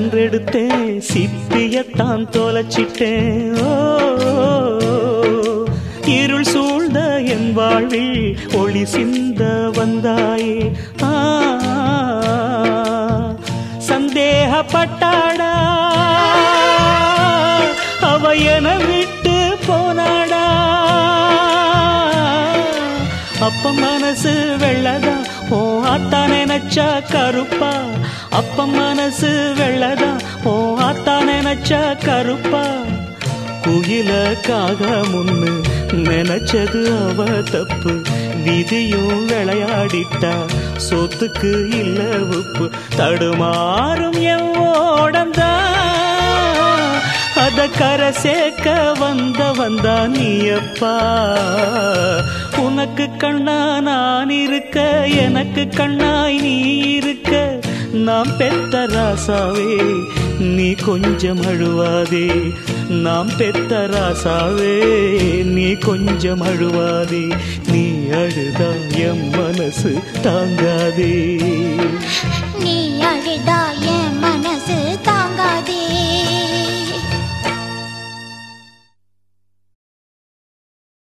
கன்றெடுத்தேன் சிப்பியத்தான் தொலைச்சிட்டேன். ஓ இருள் சூழ்ந்த என் வாழ்வில் ஒளி சிந்த வந்தாயே. சந்தேகப்பட்டாடா அவ என விட்டு போனாடா. அப்ப மனசு வெள்ளதா ஓ ஆத்தா நினைச்சா கருப்பா. அப்ப மனசு வெள்ளதா ஓ ஆத்தா நினைச்சா கருப்பா. குயிலக்காக முன்னு நினைச்சது அவ தப்பு. விதியும் விளையாடிட்டா சொத்துக்கு இல்ல உப்பு. தடுமாறும் எவ்வோடந்தா அத கரை சேர்க்க வந்தா நீயப்பா. உனக்கு கண்ணா நான் இருக்க எனக்கு கண்ணாய் நீ இருக்க. நாம் பெத்த ராசாவே நீ கொஞ்சம் அழுவாதே. நாம் பெத்த ராசாவே நீ கொஞ்சம் அழுவாதே. நீ அழுதா என் மனசு தாங்காதே. நீ அழுதா